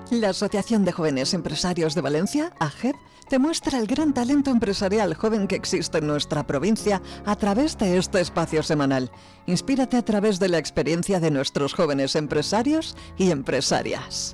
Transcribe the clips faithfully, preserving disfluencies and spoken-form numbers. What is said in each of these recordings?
La Asociación de Jóvenes Empresarios de Valencia, A G E V, te muestra el gran talento empresarial joven que existe en nuestra provincia a través de este espacio semanal. Inspírate a través de la experiencia de nuestros jóvenes empresarios y empresarias.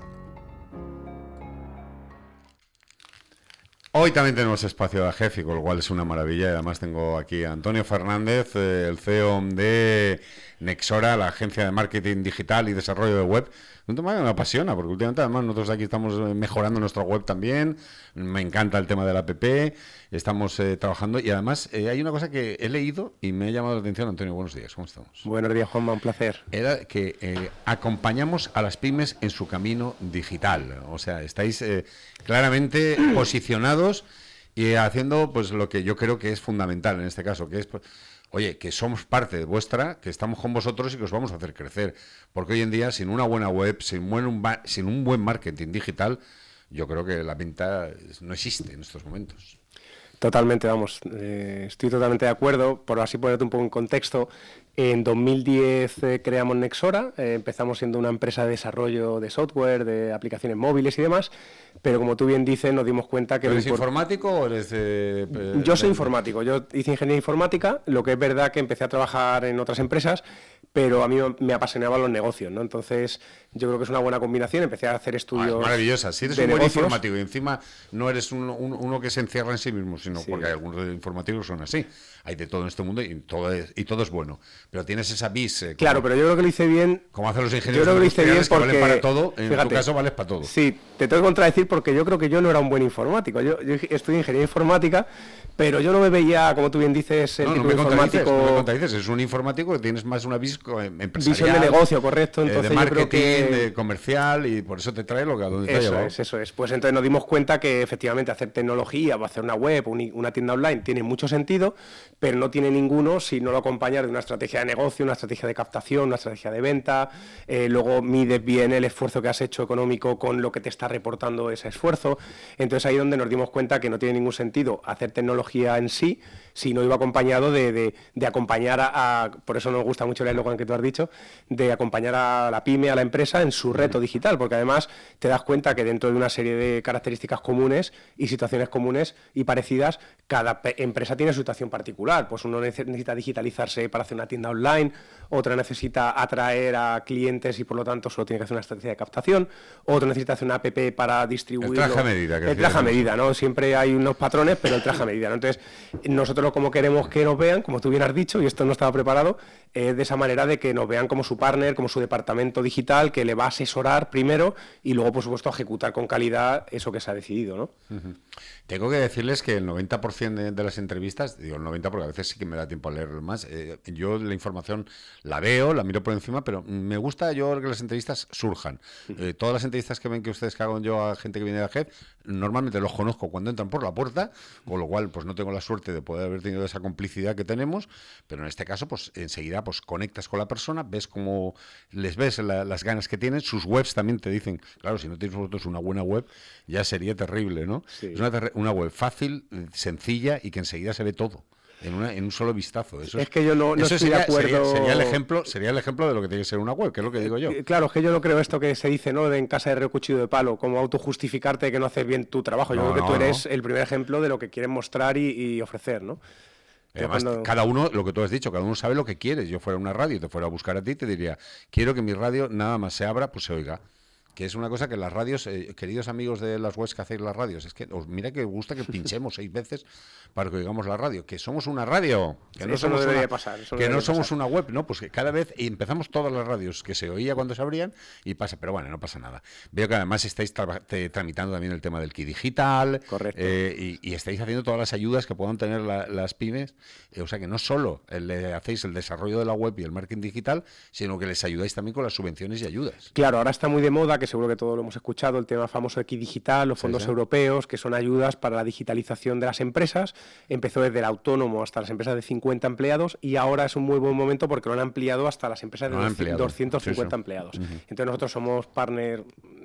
Hoy también tenemos espacio de A G E V, con lo cual es una maravilla. Y además tengo aquí a Antonio Fernández, eh, el C E O de Nexora, la agencia de marketing digital y desarrollo de web. Un tema que me apasiona, porque últimamente además nosotros aquí estamos mejorando nuestra web también. Me encanta el tema de la app, estamos eh, trabajando y además eh, hay una cosa que he leído y me ha llamado la atención. Antonio, buenos días, ¿cómo estamos? Buenos días, Juanma, un placer. Era que eh, acompañamos a las pymes en su camino digital, o sea, estáis eh, claramente posicionados y haciendo pues lo que yo creo que es fundamental en este caso, que es... Pues, oye, que somos parte de vuestra, que estamos con vosotros y que os vamos a hacer crecer. Porque hoy en día, sin una buena web, sin, buen, sin un buen marketing digital, yo creo que la venta no existe en estos momentos. Totalmente, vamos, eh, estoy totalmente de acuerdo. Por así ponerte un poco en contexto, en dos mil diez eh, creamos Nexora, eh, empezamos siendo una empresa de desarrollo de software, de aplicaciones móviles y demás, pero como tú bien dices, nos dimos cuenta que... ¿Eres informático o eres...? Eh, eh, yo soy informático, yo hice ingeniería informática, lo que es verdad que empecé a trabajar en otras empresas, pero a mí me apasionaban los negocios, ¿no? Entonces, yo creo que es una buena combinación, empecé a hacer estudios... Ah, es maravillosa, si eres un buen negocios, informático y encima no eres un, un, uno que se encierra en sí mismo, sino sí, porque hay algunos informáticos que son así, hay de todo en este mundo y todo es, y todo es bueno, pero tienes esa vis... Eh, claro, pero yo creo que lo hice bien... Como hacen los ingenieros, yo creo que lo hice bien porque, que valen para todo, en fíjate, tu caso vales para todo. Sí, te tengo que contradecir porque yo creo que yo no era un buen informático, yo, yo estudié ingeniería informática, pero yo no me veía, como tú bien dices, el no, tipo no me informático... No me contradices, es un informático que tienes más una vis empresarial... Visión de negocio, correcto. Entonces, eh, de marketing, yo creo que... de comercial, y por eso te trae lo que a donde te ha Eso llevado. es, eso es. Pues entonces nos dimos cuenta que efectivamente hacer tecnología o hacer una web, una tienda online tiene mucho sentido, pero no tiene ninguno si no lo acompañas de una estrategia de negocio, una estrategia de captación, una estrategia de venta, eh, luego mides bien el esfuerzo que has hecho económico con lo que te está reportando ese esfuerzo. Entonces ahí es donde nos dimos cuenta que no tiene ningún sentido hacer tecnología en sí, si no iba acompañado de, de, de acompañar a, a, por eso nos gusta mucho el eslogan que tú has dicho, de acompañar a la pyme, a la empresa en su reto digital, porque además te das cuenta que dentro de una serie de características comunes y situaciones comunes y parecidas, cada empresa tiene su situación particular. Pues uno necesita digitalizarse para hacer una tienda online, otra necesita atraer a clientes y por lo tanto solo tiene que hacer una estrategia de captación, otro necesita hacer una app para distribuirlo. El traje a medida. Que el traje a medida, ¿no? Siempre hay unos patrones, pero el traje a medida, ¿no? Entonces, nosotros como queremos que nos vean, como tú bien has dicho, y esto no estaba preparado, es eh, de esa manera de que nos vean como su partner, como su departamento digital, que le va a asesorar primero y luego, por supuesto, a ejecutar con calidad eso que se ha decidido, ¿no? Uh-huh. Tengo que decirles que el noventa por ciento de, de las entrevistas, digo el noventa porque a veces sí que me da tiempo a leer más, eh, yo la información la veo, la miro por encima, pero me gusta yo que las entrevistas surjan. Uh-huh. Eh, todas las entrevistas que ven que ustedes que hago yo a gente que viene de A G E V, normalmente los conozco cuando entran por la puerta, con lo cual pues no tengo la suerte de poder haber tenido esa complicidad que tenemos, pero en este caso pues enseguida pues conectas con la persona, ves cómo les ves la, las ganas que tienen, sus webs también te dicen, claro, si no tienes vosotros una buena web ya sería terrible, ¿no? Sí. Es una, ter- una web fácil, sencilla y que enseguida se ve todo. En, una, en un solo vistazo. Eso es, es que yo no, no eso estoy sería, de acuerdo. Sería, sería, el ejemplo, sería el ejemplo de lo que tiene que ser una web, que es lo que digo yo. Claro, es que yo no creo esto que se dice, ¿no? De en casa de recuchillo de palo, como autojustificarte que no haces bien tu trabajo. Yo no, creo que no, tú eres no. el primer ejemplo de lo que quieren mostrar y, y ofrecer, ¿no? Además, cuando... cada uno, lo que tú has dicho, cada uno sabe lo que quiere. Yo fuera una radio y te fuera a buscar a ti, te diría, quiero que mi radio nada más se abra, pues se oiga. Que es una cosa que las radios, eh, queridos amigos de las webs que hacéis las radios, es que os mira que os gusta que pinchemos seis veces para que oigamos la radio, que somos una radio, que sí, no eso somos, no debería una, pasar, eso no que no somos pasar. una web, no, pues que cada vez empezamos todas las radios que se oía cuando se abrían y pasa, pero bueno, no pasa nada. Veo que además estáis tra- te, tramitando también el tema del kit digital, correcto, eh, y, y estáis haciendo todas las ayudas que puedan tener la, las pymes, eh, o sea que no solo le hacéis el desarrollo de la web y el marketing digital, sino que les ayudáis también con las subvenciones y ayudas. Claro, ahora está muy de moda, que seguro que todos lo hemos escuchado, el tema famoso de Kit Digital, los fondos sí, sí. europeos, que son ayudas para la digitalización de las empresas. Empezó desde el autónomo hasta las empresas de cincuenta empleados y ahora es un muy buen momento porque lo han ampliado hasta las empresas de no doscientos cincuenta sí, sí. empleados. Uh-huh. Entonces nosotros somos partner,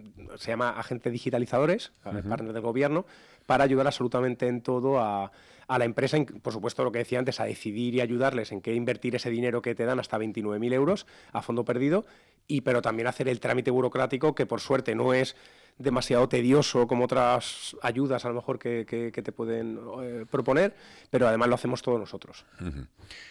se llama agentes digitalizadores, uh-huh. partner del gobierno, para ayudar absolutamente en todo a, a la empresa, por supuesto lo que decía antes, a decidir y ayudarles en qué invertir ese dinero que te dan hasta veintinueve mil euros a fondo perdido, y pero también hacer el trámite burocrático que por suerte no es demasiado tedioso como otras ayudas a lo mejor que, que, que te pueden eh, proponer, pero además lo hacemos todos nosotros. Uh-huh.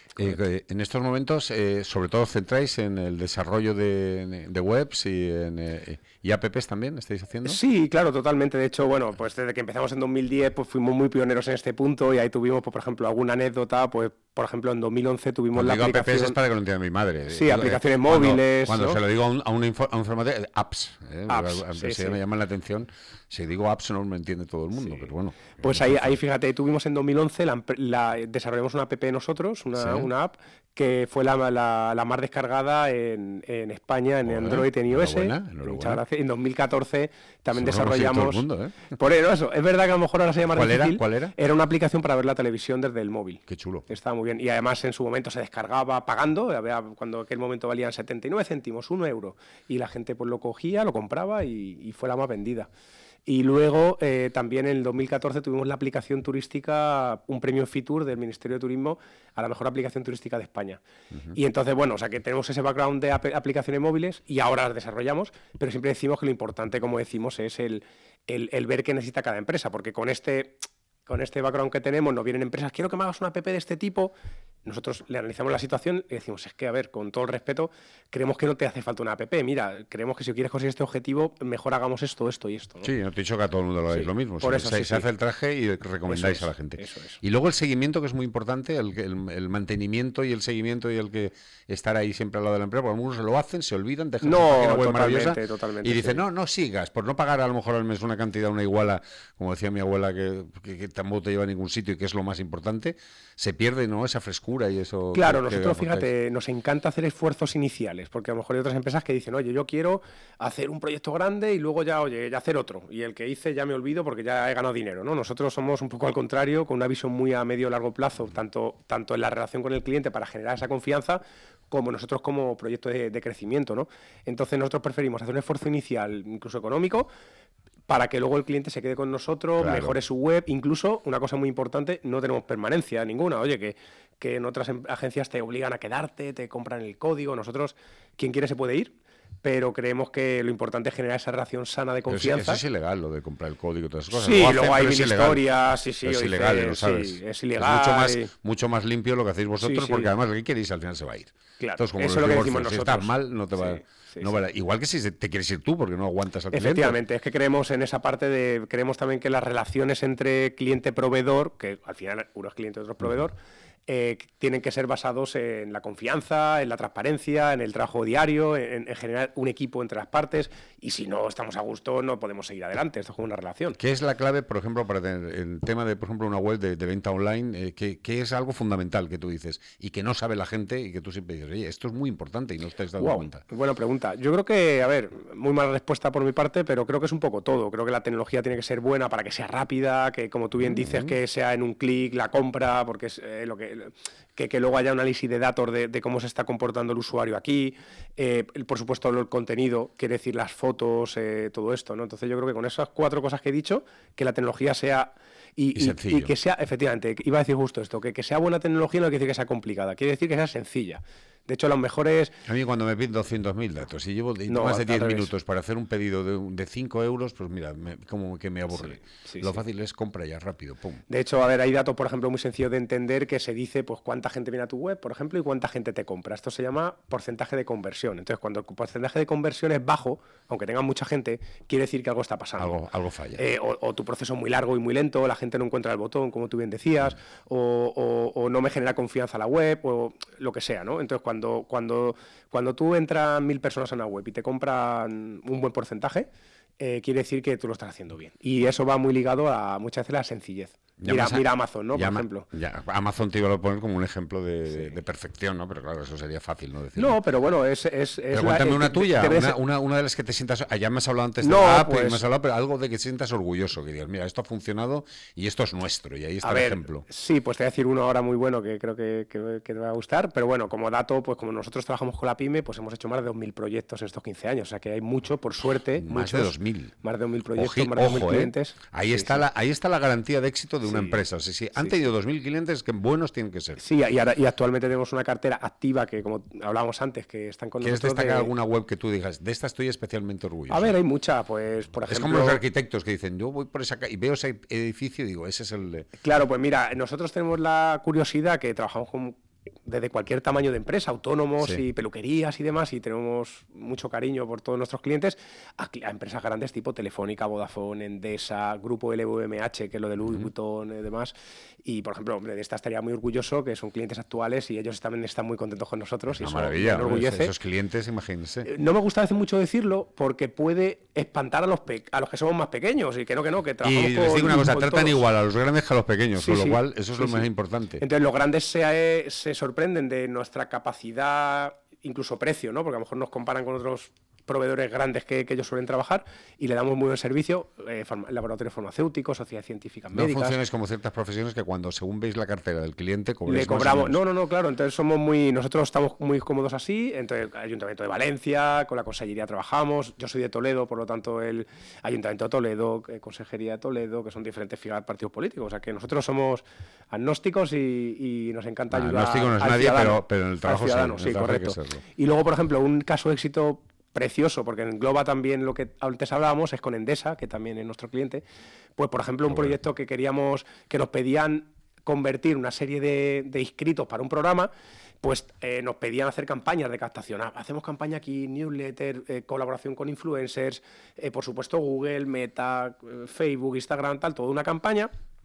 Eh, en estos momentos, eh, sobre todo centráis en el desarrollo de, de webs y, en, eh, y apps también, ¿estáis haciendo? Sí, claro, totalmente. De hecho, bueno, pues desde que empezamos en dos mil diez, pues fuimos muy pioneros en este punto y ahí tuvimos, pues, por ejemplo, alguna anécdota, pues, por ejemplo, en dos mil once tuvimos cuando la digo aplicación... apps es para que lo entienda mi madre. Sí, digo, aplicaciones eh, móviles... Cuando, cuando ¿no? se lo digo a un, a un, info, a un informático, apps. Eh, apps a, a, sí, si sí. me llaman la atención, si digo apps no me entiende todo el mundo, sí. Pero bueno. Pues ahí, ahí, fíjate, tuvimos en dos mil once, la, la, desarrollamos una app nosotros, una, ¿sí? una app, que fue la, la, la más descargada en, en España, en bueno, Android, en iOS. Enhorabuena, enhorabuena. Muchas gracias. En dos mil catorce también eso desarrollamos... Todo el mundo, ¿eh? Por eso, es verdad que a lo mejor ahora se llama ¿Cuál difícil. Era? ¿Cuál era? Era una aplicación para ver la televisión desde el móvil. Qué chulo. Estaba muy bien. Y además en su momento se descargaba pagando, había, cuando en aquel momento valían setenta y nueve céntimos, un euro. Y la gente pues lo cogía, lo compraba y, y fue la más vendida. Y luego eh, también en el dos mil catorce tuvimos la aplicación turística, un premio Fitur del Ministerio de Turismo a la mejor aplicación turística de España. Uh-huh. Y entonces, bueno, o sea que tenemos ese background de ap- aplicaciones móviles y ahora las desarrollamos, pero siempre decimos que lo importante, como decimos, es el, el, el ver qué necesita cada empresa, porque con este... Con este background que tenemos, nos vienen empresas, quiero que me hagas una app de este tipo. Nosotros le analizamos la situación y decimos, es que, a ver, con todo el respeto, creemos que no te hace falta una app. Mira, creemos que si quieres conseguir este objetivo, mejor hagamos esto, esto y esto, ¿no? Sí, no te he dicho que a todo el mundo lo hagáis sí, lo mismo. Por se, eso, se, sí, se sí. hace el traje y recomendáis eso a la es, gente. Eso es. Y luego el seguimiento, que es muy importante, el, el, el mantenimiento y el seguimiento y el que estar ahí siempre al lado de la empresa, porque algunos se lo hacen, se olvidan, dejan no, su página web totalmente, maravillosa totalmente, y dicen, sí. no, no sigas, por no pagar a lo mejor al mes una cantidad, una iguala, como decía mi abuela, que, que, que tampoco te lleva a ningún sitio y que es lo más importante, se pierde, ¿no?, esa frescura y eso. Claro, que, nosotros, que fíjate, nos encanta hacer esfuerzos iniciales, porque a lo mejor hay otras empresas que dicen, oye, yo quiero hacer un proyecto grande y luego ya, oye, ya hacer otro, y el que hice ya me olvido porque ya he ganado dinero, ¿no? Nosotros somos un poco al contrario, con una visión muy a medio y largo plazo, tanto, tanto en la relación con el cliente para generar esa confianza, como nosotros como proyecto de, de crecimiento, ¿no? Entonces nosotros preferimos hacer un esfuerzo inicial, incluso económico, para que luego el cliente se quede con nosotros, claro. Mejore su web. Incluso, una cosa muy importante, no tenemos permanencia ninguna. Oye, que, que en otras agencias te obligan a quedarte, te compran el código. Nosotros, quien quiere se puede ir, pero creemos que lo importante es generar esa relación sana de confianza. Pero eso es ilegal, lo de comprar el código y todas esas cosas. Sí, hacen, luego hay mil es historias. Sí, sí, es dice, ilegal, lo sabes. Sí, es ilegal. Es mucho más, mucho más limpio lo que hacéis vosotros, sí, sí. porque además el que queréis al final se va a ir. Claro, entonces, como eso es lo que decimos si nosotros. estás mal, no te va, sí, sí, no sí. va a... Igual que si te quieres ir tú, porque no aguantas al cliente. Efectivamente, es que creemos en esa parte de... Creemos también que las relaciones entre cliente-proveedor, que al final uno es cliente y otro es proveedor, uh-huh. Eh, tienen que ser basados en la confianza, en la transparencia, en el trabajo diario, en, en generar un equipo entre las partes, y si no estamos a gusto no podemos seguir adelante, esto es como una relación. ¿Qué es la clave, por ejemplo, para tener el tema de, por ejemplo, una web de, de venta online, eh, que, que es algo fundamental que tú dices y que no sabe la gente y que tú siempre dices, oye, esto es muy importante y no estáis dando wow, cuenta? Buena pregunta. Yo creo que, a ver, muy mala respuesta por mi parte, pero creo que es un poco todo. Creo que la tecnología tiene que ser buena para que sea rápida, que como tú bien dices, mm-hmm. que sea en un clic la compra, porque es eh, lo que... Que, que luego haya un análisis de datos de, de cómo se está comportando el usuario aquí, eh, por supuesto el contenido, quiere decir las fotos, eh, todo esto, ¿no? Entonces yo creo que con esas cuatro cosas que he dicho, que la tecnología sea... Y, y, y, y que sea, efectivamente, iba a decir justo esto, que, que sea buena tecnología no quiere decir que sea complicada, quiere decir que sea sencilla. De hecho, los mejores... A mí cuando me piden doscientos mil datos y llevo no, más de diez minutos para hacer un pedido de, de cinco euros, pues mira, me, como que me aburre. Sí, sí, Lo sí. fácil es compra ya rápido, pum. De hecho, a ver, hay datos, por ejemplo, muy sencillos de entender que se dice pues cuánta gente viene a tu web, por ejemplo, y cuánta gente te compra. Esto se llama porcentaje de conversión. Entonces, cuando el porcentaje de conversión es bajo, aunque tenga mucha gente, quiere decir que algo está pasando. Algo, algo falla. Eh, o, o tu proceso es muy largo y muy lento, la gente no encuentra el botón, como tú bien decías, o, o, o no me genera confianza la web, o lo que sea, ¿no? Entonces, cuando... cuando Cuando tú entran mil personas a una web y te compran un buen porcentaje, eh, quiere decir que tú lo estás haciendo bien. Y eso va muy ligado a muchas veces la sencillez. Mira, a, mira Amazon, ¿no? Por llama, ejemplo. Ya, Amazon te iba a poner como un ejemplo de, sí. de perfección, ¿no? Pero claro, eso sería fácil, ¿no? Decirlo. No, pero bueno, es... es, es pero cuéntame la, una es, tuya, una, ser... una, una de las que te sientas... Ya me has hablado antes de no, la app, pues... y me has hablado, pero algo de que te sientas orgulloso, que digas, mira, esto ha funcionado y esto es nuestro, y ahí está a el ver, ejemplo. Sí, pues te voy a decir uno ahora muy bueno que creo que, que, que te va a gustar, pero bueno, como dato, pues como nosotros trabajamos con la pyme, pues hemos hecho más de dos mil proyectos en estos quince años, o sea que hay mucho, por suerte. Más muchos, de dos mil. mil. Más de dos mil proyectos, Oji, más de dos mil ojo, clientes. ¿eh? Ahí, sí, está sí. La, ahí está la garantía de éxito de una sí. empresa. O sea, si han sí, tenido sí. dos mil clientes, que buenos tienen que ser. Sí, y, ahora, y actualmente tenemos una cartera activa que, como hablábamos antes, que están con ¿Quieres nosotros. destacar de... alguna web que tú digas, de esta estoy especialmente orgulloso? A ver, hay mucha, pues, por ejemplo... Es como los arquitectos que dicen, yo voy por esa calle y veo ese edificio y digo, ese es el... De... Claro, pues mira, nosotros tenemos la curiosidad que trabajamos con... desde cualquier tamaño de empresa, autónomos Sí. y peluquerías y demás, y tenemos mucho cariño por todos nuestros clientes, a, a empresas grandes tipo Telefónica, Vodafone, Endesa, Grupo L V M H, que es lo de Louis uh-huh. Vuitton y demás. Y, por ejemplo, hombre, de esta estaría muy orgulloso, que son clientes actuales y ellos también están muy contentos con nosotros. Una y eso maravilla, me enorgullece. Esos clientes, imagínense. No me gusta a veces mucho decirlo porque puede espantar a los, pe- a los que somos más pequeños y que no, que no, que trabajamos y con... Y les digo una cosa, tratan todos. igual a los grandes que a los pequeños, Sí, con lo sí. cual eso es sí, lo sí. más importante. Entonces los grandes se, se sorprenden de nuestra capacidad, incluso precio, ¿no? Porque a lo mejor nos comparan con otros proveedores grandes que, que ellos suelen trabajar y le damos muy buen servicio, eh, farma, laboratorios farmacéuticos, sociedades científicas no médicas. No funciones como ciertas profesiones que cuando según veis la cartera del cliente cobréis le cobramos. No, no, no, claro. Entonces somos muy, nosotros estamos muy cómodos así. Entonces el Ayuntamiento de Valencia, con la Consellería trabajamos. Yo soy de Toledo, por lo tanto el Ayuntamiento de Toledo, eh, Consejería de Toledo, que son diferentes figuras partidos políticos. O sea que nosotros somos agnósticos y, y nos encanta no, ayudar. Agnóstico no es al nadie, ciudadano, pero, pero en el trabajo, ciudadano, sí, sí, el trabajo correcto. hay que serlo. Y luego, por ejemplo, un caso de éxito precioso, porque engloba también lo que antes hablábamos, es con Endesa, que también es nuestro cliente. Pues, por ejemplo, un Qué bueno. proyecto que queríamos, que nos pedían convertir una serie de, de inscritos para un programa, pues eh, nos pedían hacer campañas de captación. Ah, hacemos campaña aquí, newsletter, eh, colaboración con influencers, eh, por supuesto Google, Meta, eh, Facebook, Instagram, tal, toda una campaña,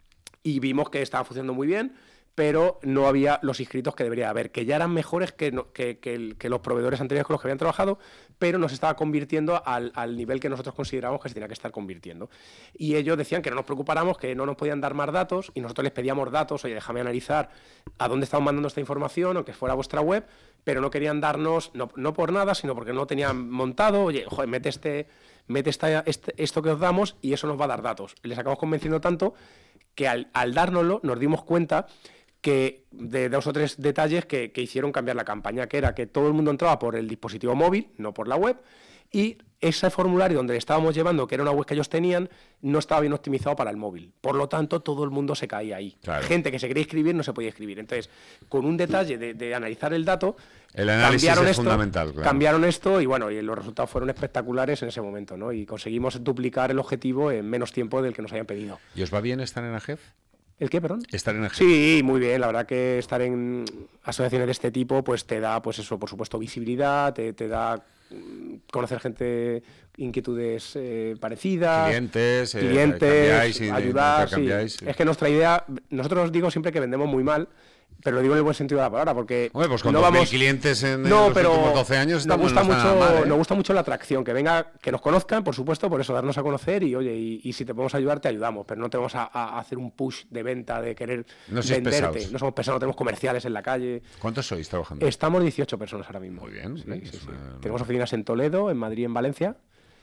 y vimos que estaba funcionando muy bien, pero no había los inscritos que debería haber, que ya eran mejores que, no, que, que, el, que los proveedores anteriores con los que habían trabajado, pero nos estaba convirtiendo al, al nivel que nosotros considerábamos que se tenía que estar convirtiendo. Y ellos decían que no nos preocupáramos, que no nos podían dar más datos, y nosotros les pedíamos datos, oye, déjame analizar a dónde estamos mandando esta información, o que fuera vuestra web, pero no querían darnos, no, no por nada, sino porque no tenían montado, oye, joder, mete, este, mete esta, este, esto que os damos y eso nos va a dar datos. Y les acabamos convenciendo tanto que al, al dárnoslo nos dimos cuenta que de dos o tres detalles que, que hicieron cambiar la campaña, que era que todo el mundo entraba por el dispositivo móvil, no por la web, y ese formulario donde le estábamos llevando, que era una web que ellos tenían, no estaba bien optimizado para el móvil. Por lo tanto, todo el mundo se caía ahí. Claro. Gente que se quería inscribir no se podía inscribir. Entonces, con un detalle de, de analizar el dato, el análisis cambiaron es esto, fundamental. Claro. Cambiaron esto y bueno, y los resultados fueron espectaculares en ese momento, ¿no? Y conseguimos duplicar el objetivo en menos tiempo del que nos habían pedido. ¿Y os va bien estar en AGEF? ¿El qué, perdón? Estar en AGEF. Sí, muy bien. La verdad que estar en asociaciones de este tipo, pues te da, pues eso, por supuesto, visibilidad, te, te da conocer gente, inquietudes eh, parecidas, clientes, eh, clientes, cambiáis y ayudar. cambiáis, Sí. sí. Es que nuestra idea, nosotros os digo siempre que vendemos muy mal, pero lo digo en el buen sentido de la palabra, porque Hombre, pues con no dos mil vamos clientes en no, los pero últimos doce años nos gusta no está mucho, nada mal, ¿eh? nos gusta mucho la atracción, que venga, que nos conozcan, por supuesto, por eso darnos a conocer y oye, y, y si te podemos ayudar te ayudamos, pero no te vamos a, a hacer un push de venta, de querer No sois venderte, pesados. no somos pesados, no tenemos comerciales en la calle. ¿Cuántos sois trabajando? Estamos dieciocho personas ahora mismo. Muy bien, Sí, sí, sí, es sí. una- Tenemos oficinas en Toledo, en Madrid, en Valencia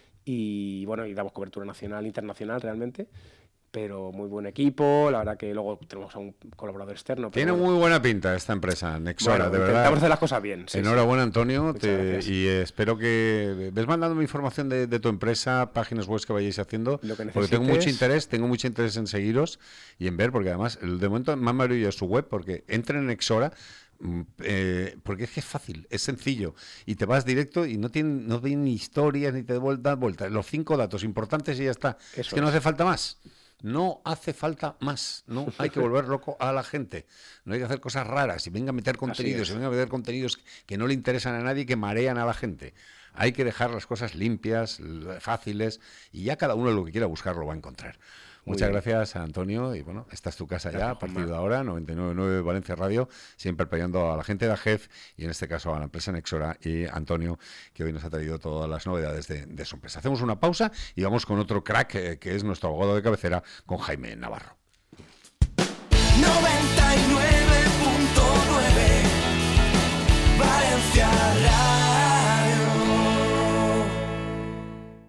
y bueno, y damos cobertura nacional, internacional realmente. Pero muy buen equipo, la verdad que luego tenemos a un colaborador externo. pero Tiene bueno. muy buena pinta esta empresa, Nexora, Bueno, de verdad. intentamos hacer las cosas bien. sí, Enhorabuena, Antonio, Muchas te- gracias. y eh, espero que ves mandándome información de, de tu empresa, páginas web que vayáis haciendo, Lo que porque tengo necesites. mucho interés, tengo mucho interés en seguiros y en ver, porque además, el- de momento más maravilloso es su web, porque entren en Nexora, mm, eh, porque es que es fácil, es sencillo, y te vas directo y no tienen, no ven ni historias, ni te das vueltas, los cinco datos importantes y ya está. Eso es que no es. hace falta más. No hace falta más, no hay que volver loco a la gente, no hay que hacer cosas raras y venga a meter contenidos, es. y venga a meter contenidos que no le interesan a nadie y que marean a la gente. Hay que dejar las cosas limpias, l- fáciles, y ya cada uno lo que quiera buscar lo va a encontrar. Muy Muchas bien. gracias, Antonio, y bueno, esta es tu casa ya, Gracias, a partir Juanma. de ahora, noventa y nueve punto nueve Valencia Radio, siempre apoyando a la gente de AGEF y en este caso a la empresa Nexora y Antonio, que hoy nos ha traído todas las novedades de, de su empresa. Hacemos una pausa y vamos con otro crack, eh, que es nuestro abogado de cabecera, con Jaime Navarro. noventa y nueve